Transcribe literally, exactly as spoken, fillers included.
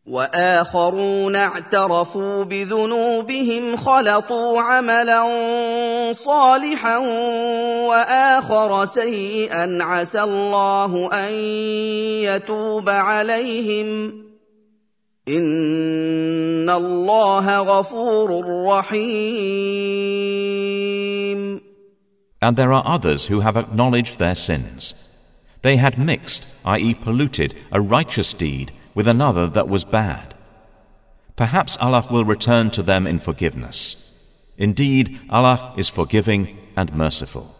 وآخرون اعترفوا بذنوبهم خلطوا عملا صالحا وآخر سيئا عسى الله أن يتوب عليهم إن الله غفور رحيم. And there are others who have acknowledged their sins. They had mixed, that is polluted, a righteous deed with another that was bad. Perhaps Allah will return to them in forgiveness. Indeed, Allah is forgiving and merciful.